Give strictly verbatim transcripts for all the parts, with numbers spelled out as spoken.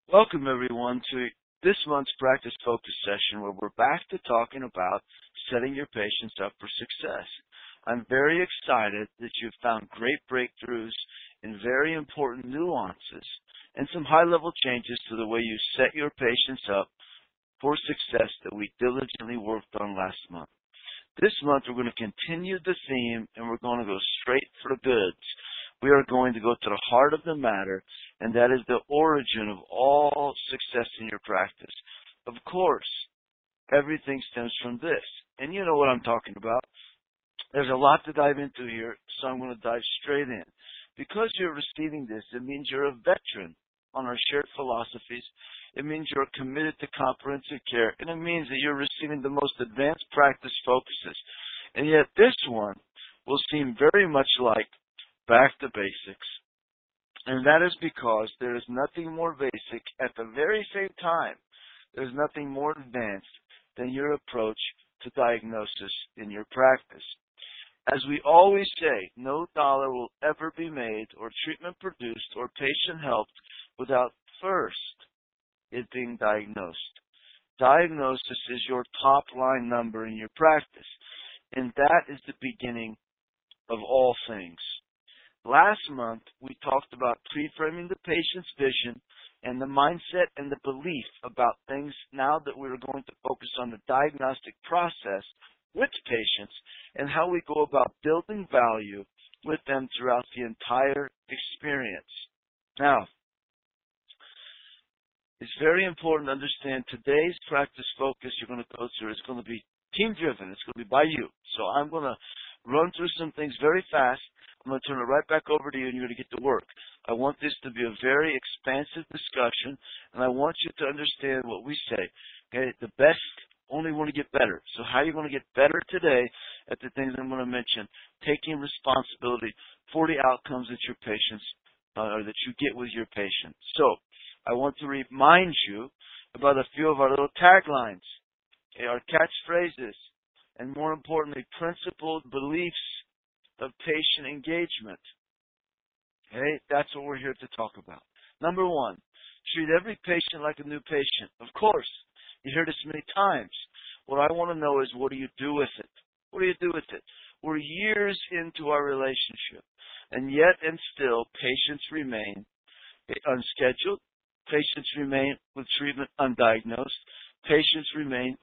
Welcome, everyone, to this month's Practice Focus session where we're back to talking about setting your patients up for success. I'm very excited that you've found great breakthroughs in very important nuances and some high-level changes to the way you set your patients up for success that we diligently worked on last month. This month, we're going to continue the theme, and we're going to go straight for the goods. We are going to go to the heart of the matter, and that is the origin of all success in your practice. Of course, everything stems from this, and you know what I'm talking about. There's a lot to dive into here, so I'm going to dive straight in. Because you're receiving this, it means you're a veteran on our shared philosophies. It means you're committed to comprehensive care, and it means that you're receiving the most advanced practice focuses. And yet this one will seem very much like back to basics. And that is because there is nothing more basic at the very same time. There's nothing more advanced than your approach to diagnosis in your practice. As we always say, no dollar will ever be made or treatment produced or patient helped without first it being diagnosed. Diagnosis is your top line number in your practice, and that is the beginning of all things. Last month, we talked about pre-framing the patient's vision and the mindset and the belief about things. Now that we're going to focus on the diagnostic process with patients and how we go about building value with them throughout the entire experience. Now, it's very important to understand today's practice focus you're going to go through is going to be team-driven. It's going to be by you. So I'm going to run through some things very fast. I'm going to turn it right back over to you, and you're going to get to work. I want this to be a very expansive discussion, and I want you to understand what we say. Okay, the best only want to get better. So how are you going to get better today at the things I'm going to mention? Taking responsibility for the outcomes that your patients uh, or that you get with your patients. So I want to remind you about a few of our little taglines, okay, our catchphrases, and more importantly, principled beliefs of patient engagement. Okay, that's what we're here to talk about. Number one, treat every patient like a new patient. Of course, you hear this many times. What I want to know is, what do you do with it? What do you do with it? We're years into our relationship, and yet and still, patients remain unscheduled. Patients remain with treatment undiagnosed. Patients remain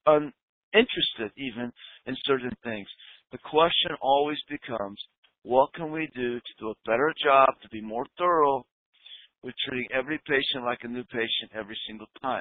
uninterested even in certain things. The question always becomes, what can we do to do a better job, to be more thorough with treating every patient like a new patient every single time?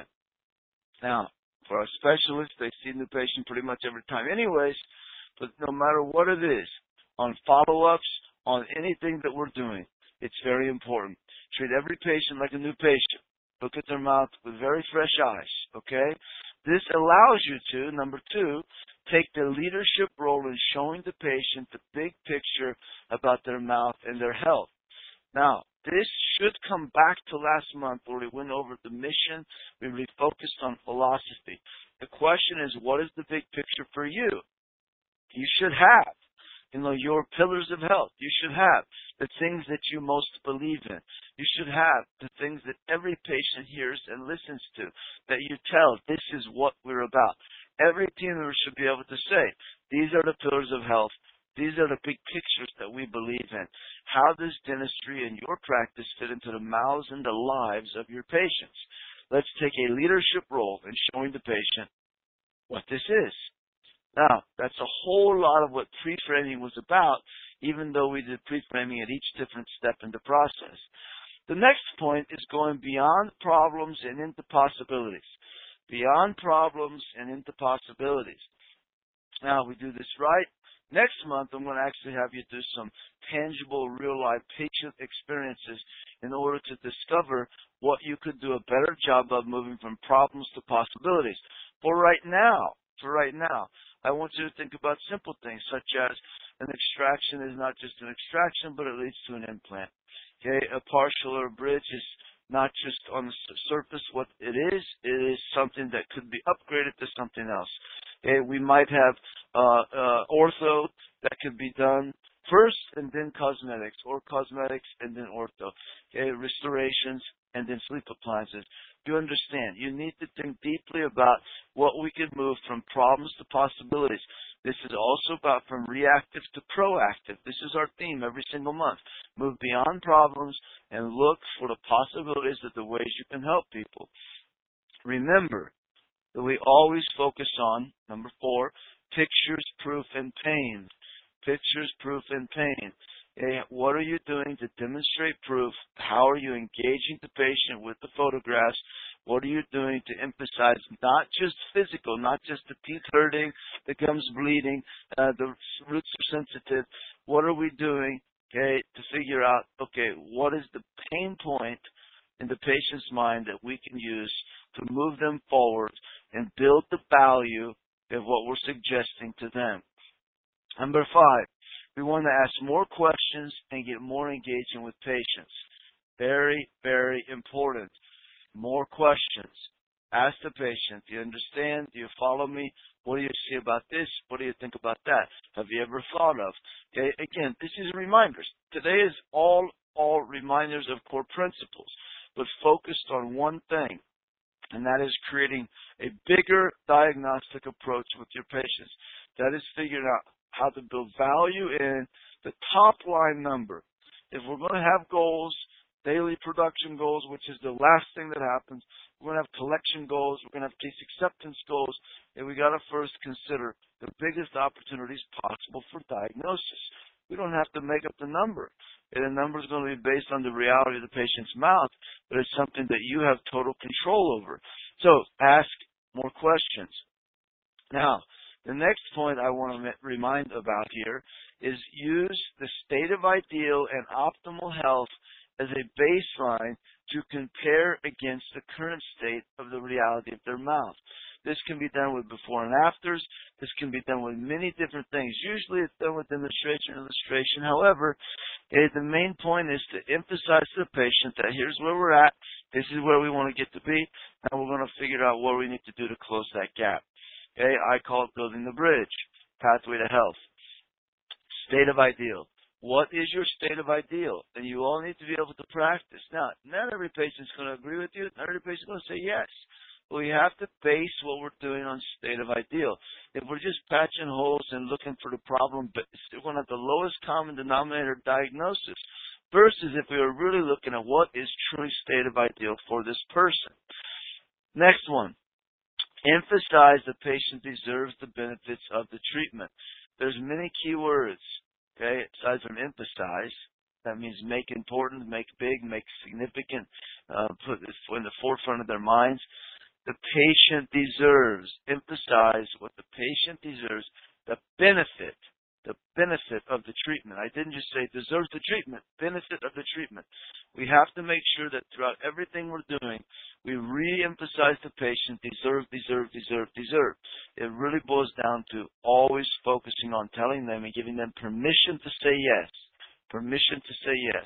Now, for our specialists, they see a new patient pretty much every time anyways, but no matter what it is, on follow-ups, on anything that we're doing, it's very important. Treat every patient like a new patient. Look at their mouth with very fresh eyes, okay? This allows you to, number two, take the leadership role in showing the patient the big picture about their mouth and their health. Now, this should come back to last month where we went over the mission. We refocused on philosophy. The question is, what is the big picture for you? You should have, you know, your pillars of health. You should have the things that you most believe in. You should have the things that every patient hears and listens to, that you tell, this is what we're about. Every team member should be able to say, these are the pillars of health. These are the big pictures that we believe in. How does dentistry and your practice fit into the mouths and the lives of your patients? Let's take a leadership role in showing the patient what this is. Now, that's a whole lot of what pre-framing was about, even though we did pre-framing at each different step in the process. The next point is going beyond problems and into possibilities. Beyond problems and into possibilities. Now, we do this right. Next month, I'm going to actually have you do some tangible, real-life patient experiences in order to discover what you could do a better job of moving from problems to possibilities. For right now, for right now, I want you to think about simple things such as an extraction is not just an extraction, but it leads to an implant. Okay, a partial or a bridge is not just on the surface what it is, it is something that could be upgraded to something else. Okay, we might have uh, uh, ortho that could be done first and then cosmetics, or cosmetics and then ortho. Okay, restorations and then sleep appliances. You understand. You need to think deeply about what we can move from problems to possibilities. This is also about from reactive to proactive. This is our theme every single month. Move beyond problems and look for the possibilities of the ways you can help people. Remember that we always focus on, number four, pictures, proof, and pain. Pictures, proof, and pain. Okay, what are you doing to demonstrate proof? How are you engaging the patient with the photographs? What are you doing to emphasize not just physical, not just the teeth hurting, the gums bleeding, uh, the roots are sensitive. What are we doing, okay, to figure out, okay, what is the pain point in the patient's mind that we can use to move them forward and build the value of what we're suggesting to them. Number five, we want to ask more questions and get more engagement with patients. Very, very important. More questions. Ask the patient, do you understand? Do you follow me? What do you see about this? What do you think about that? Have you ever thought of? Okay, again, this is reminders. Today is all, all reminders of core principles, but focused on one thing, and that is creating a bigger diagnostic approach with your patients. That is figuring out how to build value in the top line number. If we're going to have goals, daily production goals, which is the last thing that happens, we're going to have collection goals, we're going to have case acceptance goals, and we got to first consider the biggest opportunities possible for diagnosis. We don't have to make up the number. And the number is going to be based on the reality of the patient's mouth, but it's something that you have total control over. So ask more questions. Now, the next point I want to remind about here is use the state of ideal and optimal health as a baseline to compare against the current state of the reality of their mouth. This can be done with before and afters. This can be done with many different things. Usually it's done with demonstration, illustration. However, eh, the main point is to emphasize to the patient that here's where we're at. This is where we want to get to be. And we're going to figure out what we need to do to close that gap. Okay, I call it building the bridge, pathway to health. State of ideal. What is your state of ideal? And you all need to be able to practice. Now, not every patient's going to agree with you. Not every patient's going to say yes. But we have to base what we're doing on state of ideal. If we're just patching holes and looking for the problem, we're going to have the lowest common denominator diagnosis versus if we were really looking at what is truly state of ideal for this person. Next one. Emphasize the patient deserves the benefits of the treatment. There's many key words, okay, aside from emphasize. That means make important, make big, make significant, uh, put it in the forefront of their minds. The patient deserves, emphasize what the patient deserves, the benefit, the benefit of the treatment. I didn't just say deserves the treatment, benefit of the treatment. We have to make sure that throughout everything we're doing, we re-emphasize the patient, deserve, deserve, deserve, deserve. It really boils down to always focusing on telling them and giving them permission to say yes. Permission to say yes.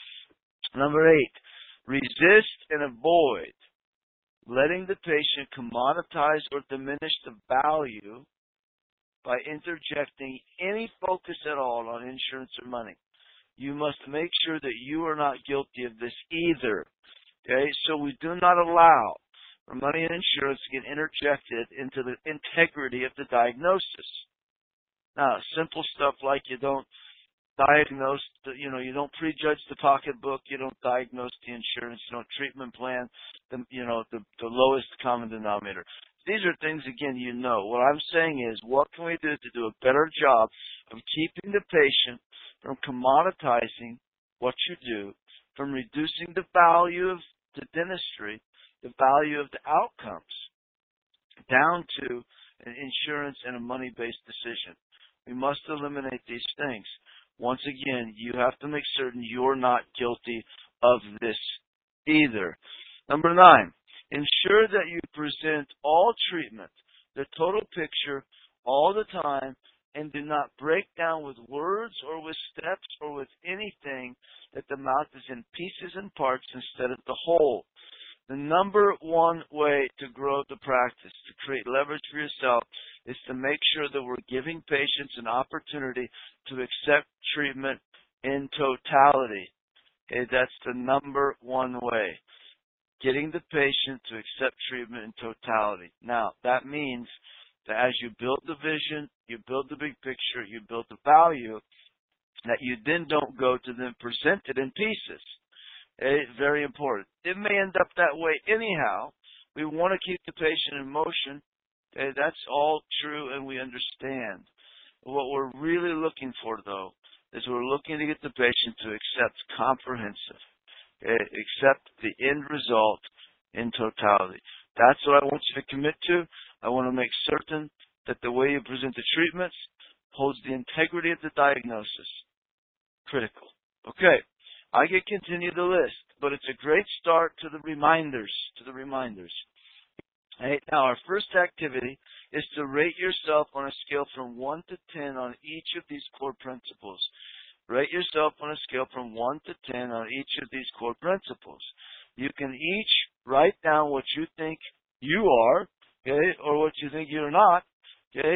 Number eight, resist and avoid letting the patient commoditize or diminish the value by interjecting any focus at all on insurance or money. You must make sure that you are not guilty of this either. Okay, so we do not allow for money and insurance to get interjected into the integrity of the diagnosis. Now, simple stuff like you don't diagnose, the, you know, you don't prejudge the pocketbook, you don't diagnose the insurance, you don't treatment plan, the, you know, the, the lowest common denominator. These are things, again, you know. What I'm saying is, what can we do to do a better job of keeping the patient from commoditizing what you do, from reducing the value of the dentistry, the value of the outcomes, down to an insurance and a money-based decision. We must eliminate these things. Once again, you have to make certain you're not guilty of this either. Number nine, ensure that you present all treatment, the total picture, all the time, and do not break down with words or with steps or with anything that the mouth is in pieces and parts instead of the whole. The number one way to grow the practice, to create leverage for yourself, is to make sure that we're giving patients an opportunity to accept treatment in totality. Okay, that's the number one way. getting the patient to accept treatment in totality. Now, that means that as you build the vision, you build the big picture, you build the value, that you then don't go to them present it in pieces. It's very important. It may end up that way anyhow. We want to keep the patient in motion. Okay, that's all true, and we understand. What we're really looking for, though, is we're looking to get the patient to accept comprehensive, okay, accept the end result in totality. That's what I want you to commit to. I want to make certain that the way you present the treatments holds the integrity of the diagnosis. Critical. Okay, I can continue the list, but it's a great start to the reminders, to the reminders. Right, now, our first activity is to rate yourself on a scale from one to ten on each of these core principles. Rate yourself on a scale from one to ten on each of these core principles. You can each write down what you think you are, okay, or what you think you're not, okay.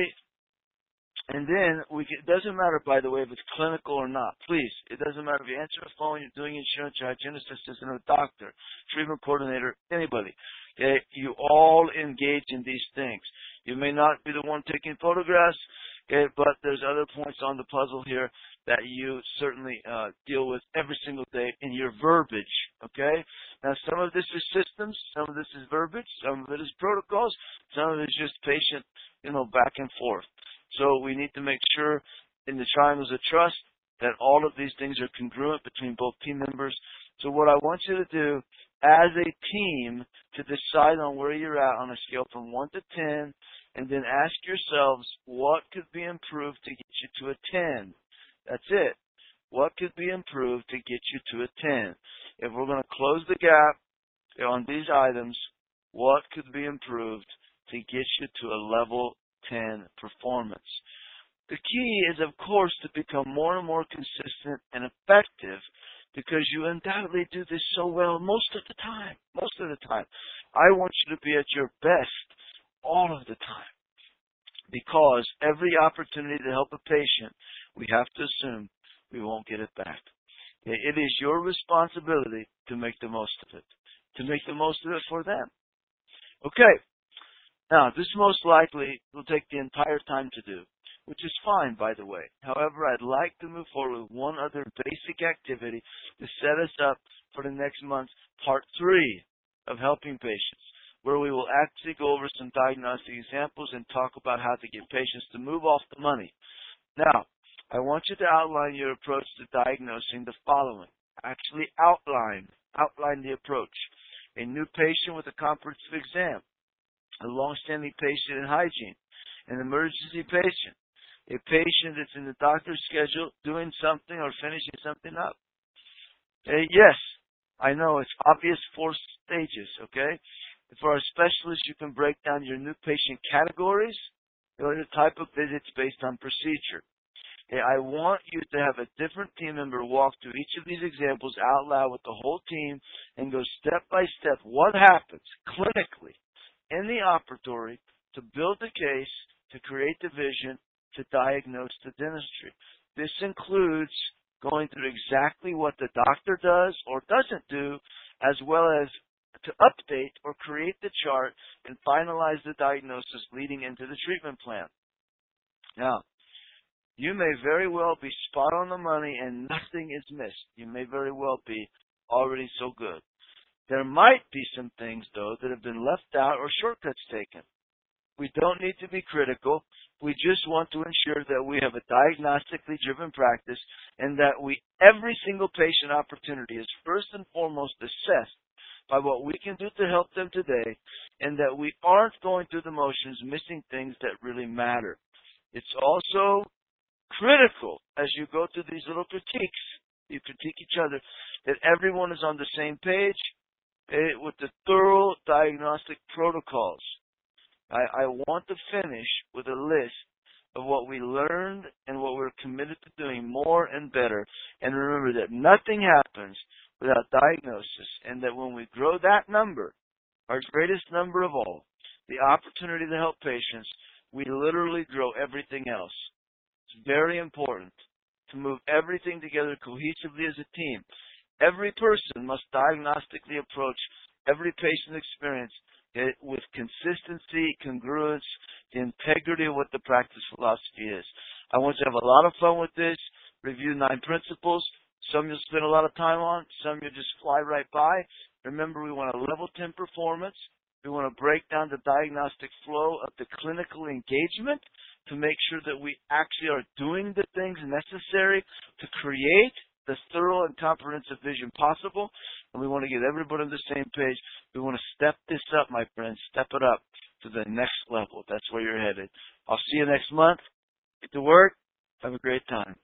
And then, we can, it doesn't matter, by the way, if it's clinical or not. Please, it doesn't matter if you answer the phone, you're doing insurance, your hygienist assistant, a doctor, treatment coordinator, anybody. Okay? You all engage in these things. You may not be the one taking photographs, okay, but there's other points on the puzzle here that you certainly uh, deal with every single day in your verbiage, okay? Now, some of this is systems, some of this is verbiage, some of it is protocols, some of it is just patient, you know, back and forth. So we need to make sure in the triangles of trust that all of these things are congruent between both team members. So what I want you to do as a team to decide on where you're at on a scale from one to ten, and then ask yourselves what could be improved to get you to a ten. That's it. What could be improved to get you to a ten? If we're going to close the gap on these items, what could be improved to get you to a level ten performance? The key is, of course, to become more and more consistent and effective, because you undoubtedly do this so well most of the time. Most of the time. I want you to be at your best all of the time, because every opportunity to help a patient, we have to assume we won't get it back. It is your responsibility to make the most of it, to make the most of it for them. Okay. Now, this most likely will take the entire time to do, which is fine, by the way. However, I'd like to move forward with one other basic activity to set us up for the next month's part three of helping patients, where we will actually go over some diagnostic examples and talk about how to get patients to move off the money. Now, I want you to outline your approach to diagnosing the following. Actually outline, outline the approach. A new patient with a comprehensive exam, a long-standing patient in hygiene, an emergency patient, a patient that's in the doctor's schedule doing something or finishing something up. Okay, yes, I know it's obvious four stages, okay? For our specialists, you can break down your new patient categories or the type of visits based on procedure. Okay, I want you to have a different team member walk through each of these examples out loud with the whole team and go step by step what happens clinically in the operatory to build the case, to create the vision, to diagnose the dentistry. This includes going through exactly what the doctor does or doesn't do, as well as to update or create the chart and finalize the diagnosis leading into the treatment plan. Now, you may very well be spot on the money and nothing is missed. You may very well be already so good. There might be some things, though, that have been left out or shortcuts taken. We don't need to be critical. We just want to ensure that we have a diagnostically driven practice and that we every single patient opportunity is first and foremost assessed by what we can do to help them today, and that we aren't going through the motions missing things that really matter. It's also critical as you go through these little critiques, you critique each other, that everyone is on the same page eh, with the thorough diagnostic protocols. I, I want to finish with a list of what we learned and what we're committed to doing more and better. And remember that nothing happens without diagnosis, and that when we grow that number, our greatest number of all, the opportunity to help patients, we literally grow everything else. It's very important to move everything together cohesively as a team. Every person must diagnostically approach every patient experience it, with consistency, congruence, the integrity of what the practice philosophy is. I want you to have a lot of fun with this. Review nine principles. Some you'll spend a lot of time on. Some you'll just fly right by. Remember, we want a level ten performance. We want to break down the diagnostic flow of the clinical engagement to make sure that we actually are doing the things necessary to create the thorough and comprehensive vision possible. And we want to get everybody on the same page. We want to step this up, my friends. Step it up to the next level. That's where you're headed. I'll see you next month. Get to work. Have a great time.